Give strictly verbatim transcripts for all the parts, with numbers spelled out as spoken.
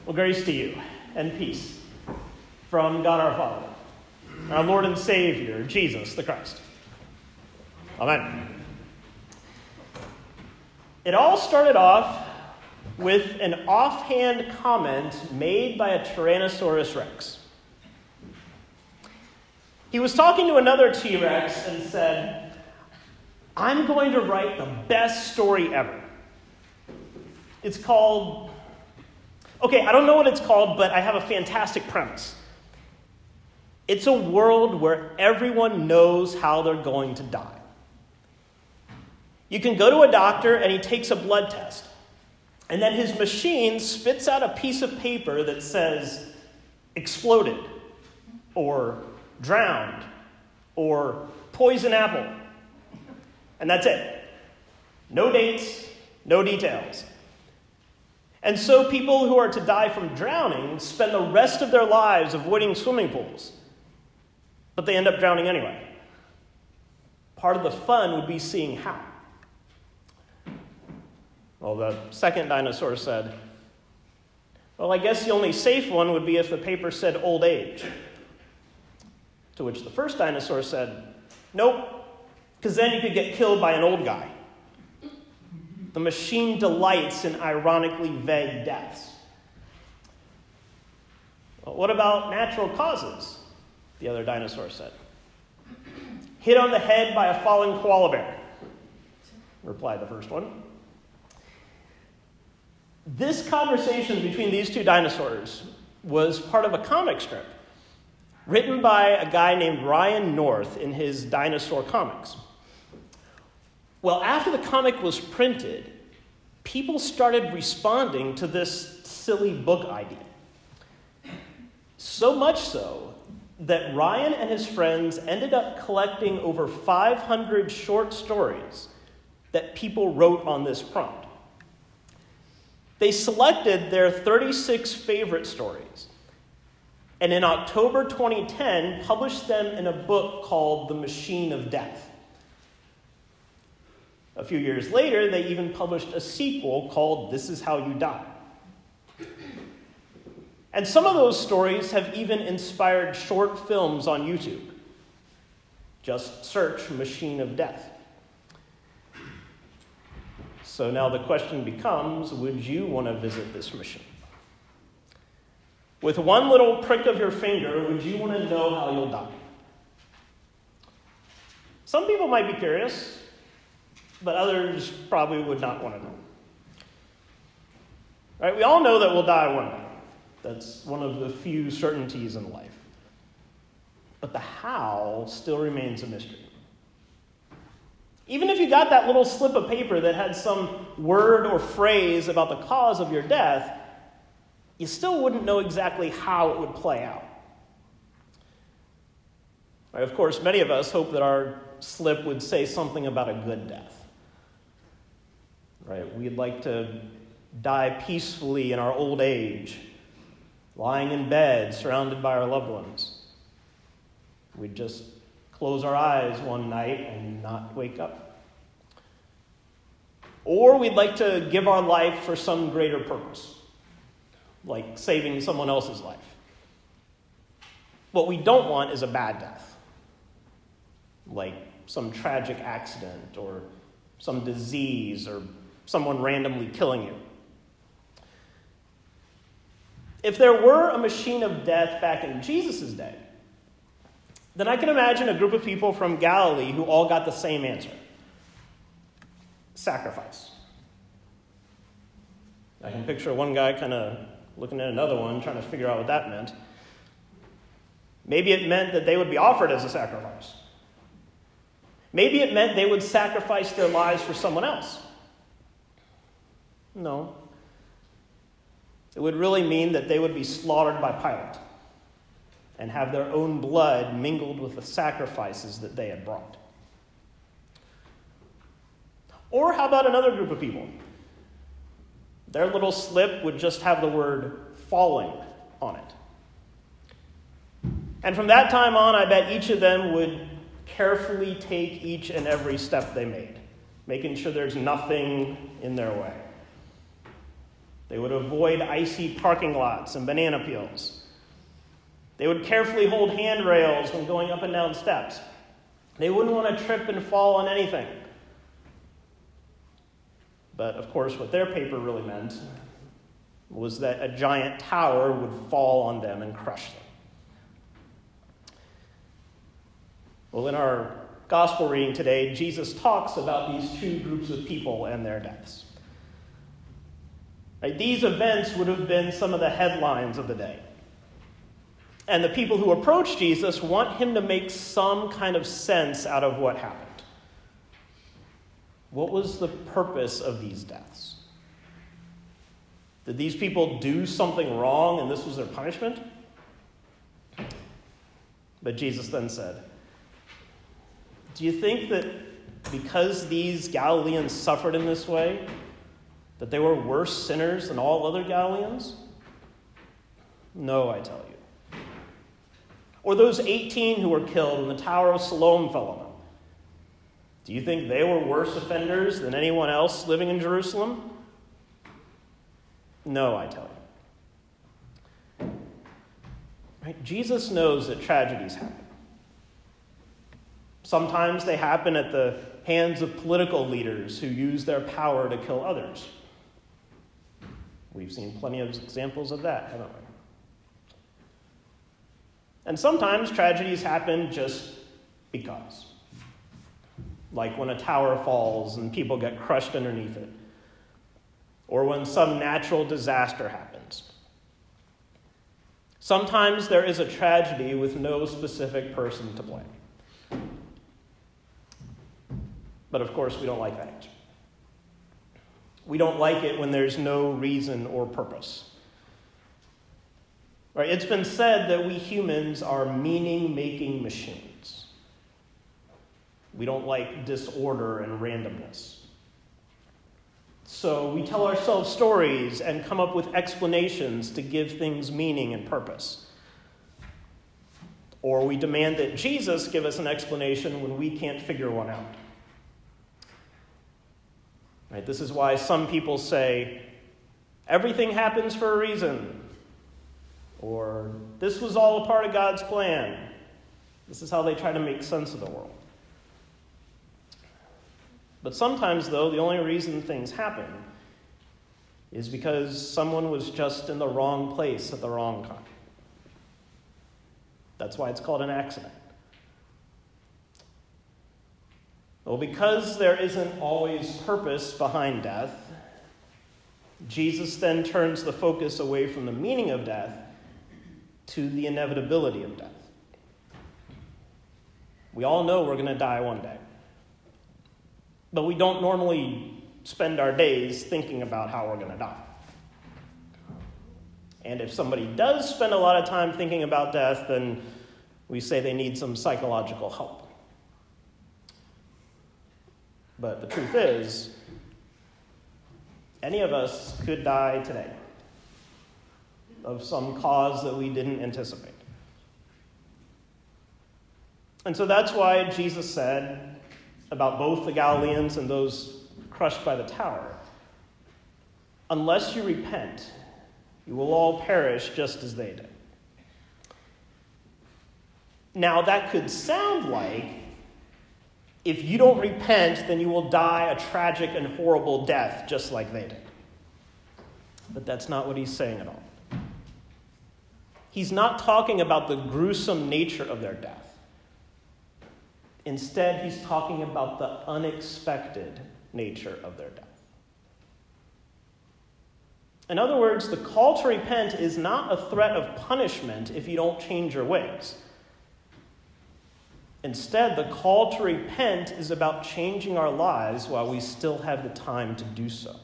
Well, grace to you and peace from God our Father, our Lord and Savior, Jesus the Christ. Amen. It all started off with an offhand comment made by a Tyrannosaurus Rex. He was talking to another T-Rex and said, "I'm going to write the best story ever. It's called... Okay, I don't know what it's called, but I have a fantastic premise. It's a world where everyone knows how they're going to die. You can go to a doctor and he takes a blood test, and then his machine spits out a piece of paper that says, exploded, or drowned, or poison apple. And that's it. No dates, no details. And so people who are to die from drowning spend the rest of their lives avoiding swimming pools. But they end up drowning anyway. Part of the fun would be seeing how. Well, the second dinosaur said, well, I guess the only safe one would be if the paper said old age. To which the first dinosaur said, nope, because then you could get killed by an old guy. The machine delights in ironically vague deaths. Well, what about natural causes? The other dinosaur said. Hit on the head by a falling koala bear, replied the first one. This conversation between these two dinosaurs was part of a comic strip written by a guy named Ryan North in his Dinosaur Comics. Well, after the comic was printed, people started responding to this silly book idea. So much so that Ryan and his friends ended up collecting over five hundred short stories that people wrote on this prompt. They selected their thirty-six favorite stories, and in October twenty ten, published them in a book called The Machine of Death. A few years later, they even published a sequel called This Is How You Die. And some of those stories have even inspired short films on YouTube. Just search Machine of Death. So now the question becomes, would you want to visit this machine? With one little prick of your finger, would you want to know how you'll die? Some people might be curious, but others probably would not want to know. Right? We all know that we'll die one day. That's one of the few certainties in life. But the how still remains a mystery. Even if you got that little slip of paper that had some word or phrase about the cause of your death, you still wouldn't know exactly how it would play out. Right? Of course, many of us hope that our slip would say something about a good death. Right? We'd like to die peacefully in our old age, lying in bed, surrounded by our loved ones. We'd just close our eyes one night and not wake up. Or we'd like to give our life for some greater purpose, like saving someone else's life. What we don't want is a bad death, like some tragic accident or some disease or someone randomly killing you. If there were a machine of death back in Jesus' day, then I can imagine a group of people from Galilee who all got the same answer. Sacrifice. I can picture one guy kind of looking at another one, trying to figure out what that meant. Maybe it meant that they would be offered as a sacrifice. Maybe it meant they would sacrifice their lives for someone else. No. It would really mean that they would be slaughtered by Pilate and have their own blood mingled with the sacrifices that they had brought. Or how about another group of people? Their little slip would just have the word falling on it. And from that time on, I bet each of them would carefully take each and every step they made, making sure there's nothing in their way. They would avoid icy parking lots and banana peels. They would carefully hold handrails when going up and down steps. They wouldn't want to trip and fall on anything. But, of course, what their paper really meant was that a giant tower would fall on them and crush them. Well, in our gospel reading today, Jesus talks about these two groups of people and their deaths. Right? These events would have been some of the headlines of the day. And the people who approach Jesus want him to make some kind of sense out of what happened. What was the purpose of these deaths? Did these people do something wrong and this was their punishment? But Jesus then said, do you think that because these Galileans suffered in this way, that they were worse sinners than all other Galileans? No, I tell you. Or those eighteen who were killed when the Tower of Siloam fell on them. Do you think they were worse offenders than anyone else living in Jerusalem? No, I tell you. Right? Jesus knows that tragedies happen. Sometimes they happen at the hands of political leaders who use their power to kill others. We've seen plenty of examples of that, haven't we? And sometimes tragedies happen just because. Like when a tower falls and people get crushed underneath it. Or when some natural disaster happens. Sometimes there is a tragedy with no specific person to blame. But of course, we don't like that answer. We don't like it when there's no reason or purpose. Right? It's been said that we humans are meaning-making machines. We don't like disorder and randomness. So we tell ourselves stories and come up with explanations to give things meaning and purpose. Or we demand that Jesus give us an explanation when we can't figure one out. Right? This is why some people say, everything happens for a reason. Or, this was all a part of God's plan. This is how they try to make sense of the world. But sometimes, though, the only reason things happen is because someone was just in the wrong place at the wrong time. That's why it's called an accident. Well, because there isn't always purpose behind death, Jesus then turns the focus away from the meaning of death to the inevitability of death. We all know we're going to die one day. But we don't normally spend our days thinking about how we're going to die. And if somebody does spend a lot of time thinking about death, then we say they need some psychological help. But the truth is, any of us could die today of some cause that we didn't anticipate. And so that's why Jesus said about both the Galileans and those crushed by the tower, unless you repent, you will all perish just as they did. Now, that could sound like if you don't repent, then you will die a tragic and horrible death just like they did. But that's not what he's saying at all. He's not talking about the gruesome nature of their death. Instead, he's talking about the unexpected nature of their death. In other words, the call to repent is not a threat of punishment if you don't change your ways. Instead, the call to repent is about changing our lives while we still have the time to do so.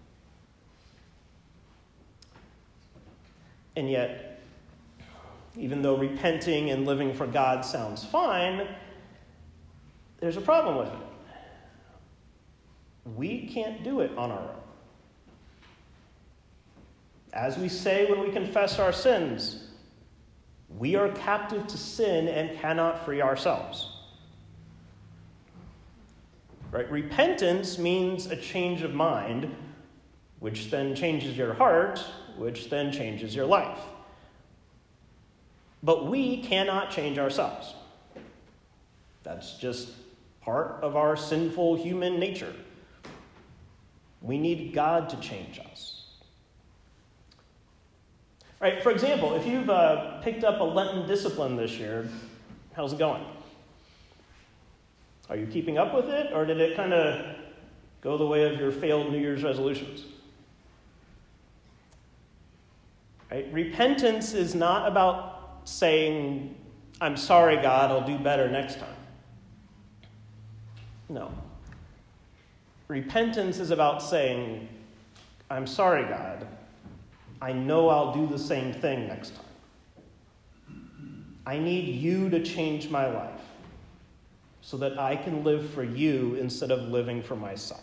And yet, even though repenting and living for God sounds fine, there's a problem with it. We can't do it on our own. As we say when we confess our sins, we are captive to sin and cannot free ourselves. Right? Repentance means a change of mind, which then changes your heart, which then changes your life. But we cannot change ourselves. That's just part of our sinful human nature. We need God to change us. Right, for example, if you've uh, picked up a Lenten discipline this year, how's it going? Are you keeping up with it, or did it kind of go the way of your failed New Year's resolutions? Right? Repentance is not about saying, I'm sorry, God, I'll do better next time. No. Repentance is about saying, I'm sorry, God, I know I'll do the same thing next time. I need you to change my life so that I can live for you instead of living for myself.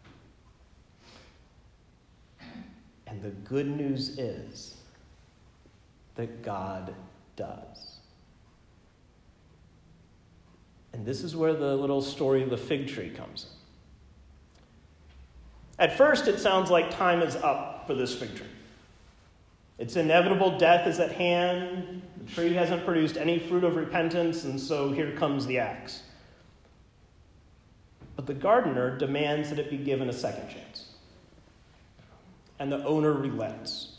And the good news is that God does. And this is where the little story of the fig tree comes in. At first, it sounds like time is up for this fig tree. Its inevitable death is at hand. The tree hasn't produced any fruit of repentance, and so here comes the axe. But the gardener demands that it be given a second chance. And the owner relents.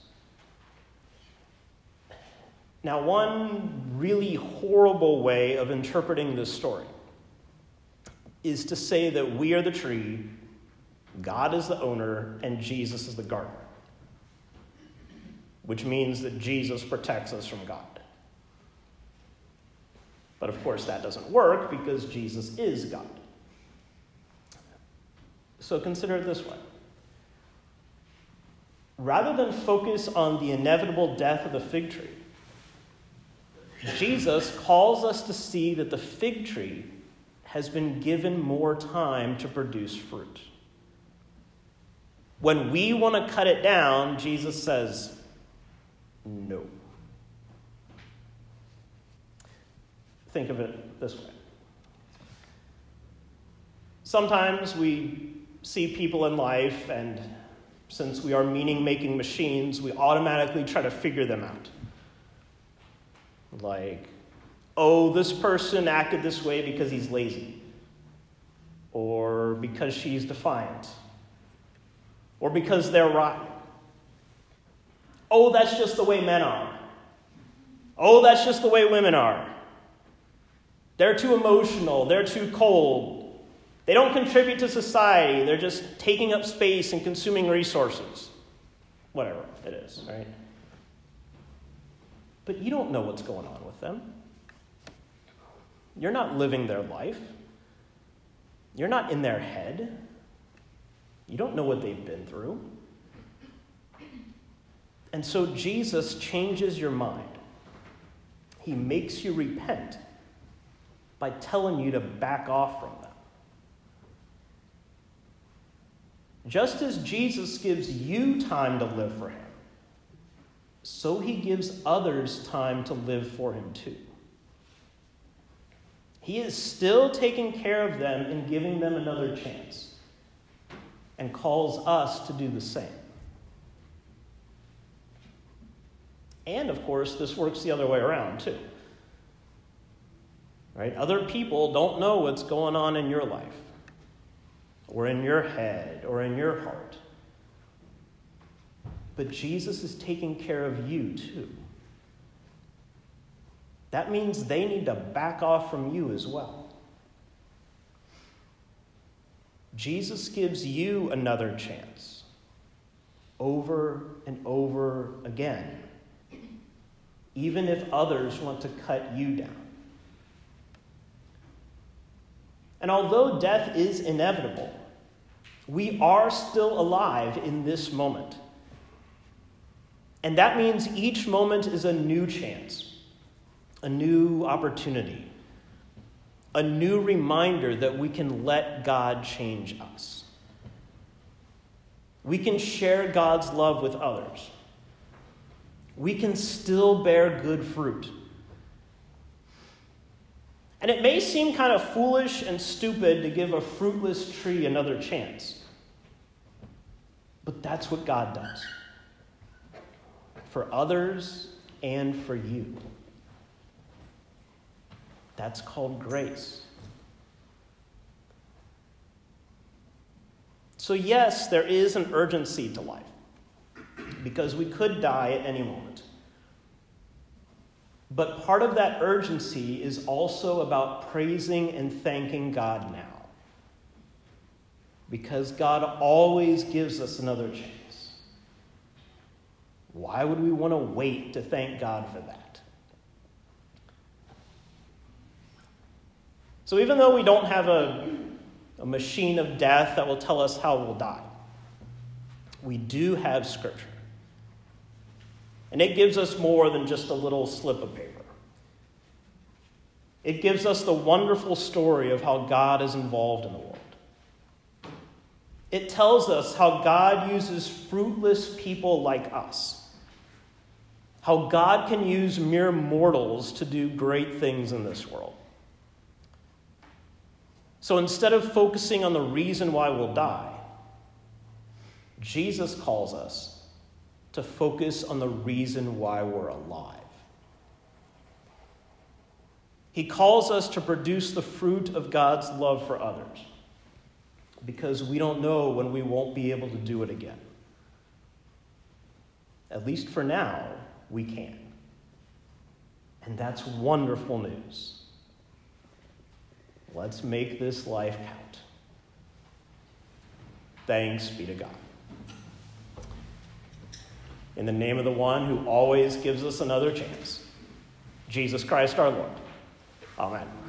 Now, one really horrible way of interpreting this story is to say that we are the tree, God is the owner, and Jesus is the gardener. Which means that Jesus protects us from God. But of course that doesn't work because Jesus is God. So consider it this way. Rather than focus on the inevitable death of the fig tree, Jesus calls us to see that the fig tree has been given more time to produce fruit. When we want to cut it down, Jesus says, no. Think of it this way. Sometimes we see people in life, and since we are meaning-making machines, we automatically try to figure them out. Like, oh, this person acted this way because he's lazy. Or because she's defiant. Or because they're rotten. Oh, that's just the way men are. Oh, that's just the way women are. They're too emotional. They're too cold. They don't contribute to society. They're just taking up space and consuming resources. Whatever it is, right? But you don't know what's going on with them. You're not living their life. You're not in their head. You don't know what they've been through. And so Jesus changes your mind. He makes you repent by telling you to back off from them. Just as Jesus gives you time to live for him, so he gives others time to live for him too. He is still taking care of them and giving them another chance, and calls us to do the same. And, of course, this works the other way around, too. Right? Other people don't know what's going on in your life, or in your head, or in your heart. But Jesus is taking care of you, too. That means they need to back off from you as well. Jesus gives you another chance, over and over again, even if others want to cut you down. And although death is inevitable, we are still alive in this moment. And that means each moment is a new chance, a new opportunity, a new reminder that we can let God change us. We can share God's love with others. We can still bear good fruit. And it may seem kind of foolish and stupid to give a fruitless tree another chance. But that's what God does. For others and for you. That's called grace. So yes, there is an urgency to life, because we could die at any moment. But part of that urgency is also about praising and thanking God now. Because God always gives us another chance. Why would we want to wait to thank God for that? So even though we don't have a, a machine of death that will tell us how we'll die, we do have Scripture. And it gives us more than just a little slip of paper. It gives us the wonderful story of how God is involved in the world. It tells us how God uses fruitless people like us. How God can use mere mortals to do great things in this world. So instead of focusing on the reason why we'll die, Jesus calls us to focus on the reason why we're alive. He calls us to produce the fruit of God's love for others, because we don't know when we won't be able to do it again. At least for now, we can. And that's wonderful news. Let's make this life count. Thanks be to God. In the name of the one who always gives us another chance, Jesus Christ our Lord. Amen.